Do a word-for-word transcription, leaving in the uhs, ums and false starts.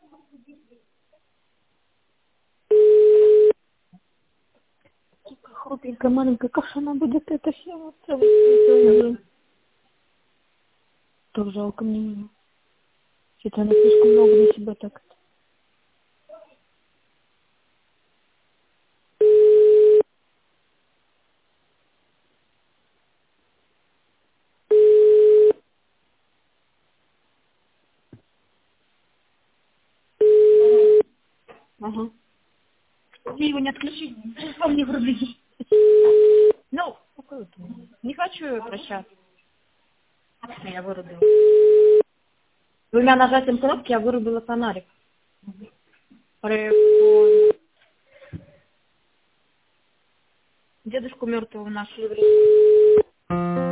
Хрупенькая, маленькая, как же она будет это все целый. Так жалко мне ее. Что-то она слишком много на себя так. Ага. Ты его не отключи, он не вруби. Ну, какой это? Не хочу прощаться. Я вырубила. Двумя нажатием кнопки я вырубила фонарик. Прикольно. Дедушку мертвого нашли в лесу.